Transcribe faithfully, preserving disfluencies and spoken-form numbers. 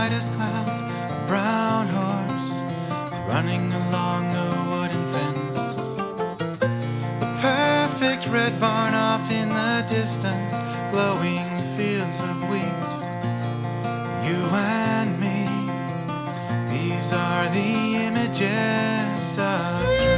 brightest clouds, a brown horse running along a wooden fence. The perfect red barn off in the distance, glowing fields of wheat. You and me, these are the images of dreams.